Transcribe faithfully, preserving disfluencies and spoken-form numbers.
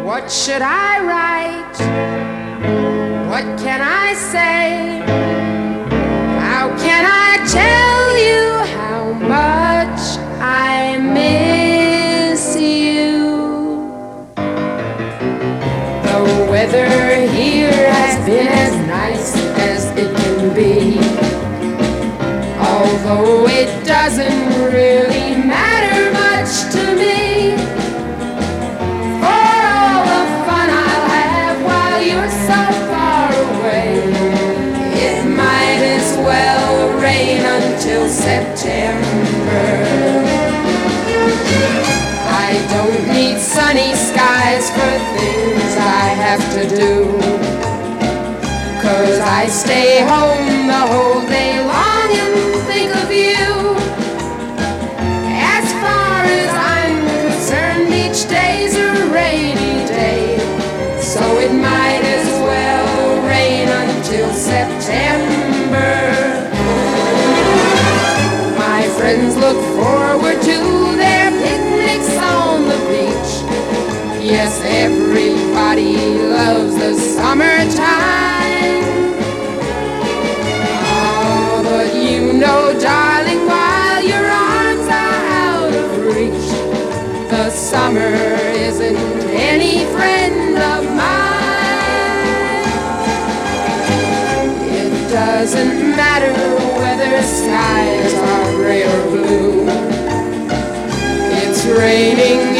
What should I write? What can I say? How can I tell you how much I miss you? The weather here has been as nice as it can be, although it doesn't really matter much to me. For all the fun I'll have while you're so far away, it might as well rain until September. I don't need sunny skies for things I have to do, 'cause I stay home the whole day long and think of you. As far as I'm concerned, each day's a rainy day, so it might as well rain until September. My friends look forward to their picnics on the beach. Yes, everybody loves the summertime. Oh, but you know, darling, while your arms are out of reach, the summer isn't any friend of mine. It doesn't matter whether skies are gray or blue, it's raining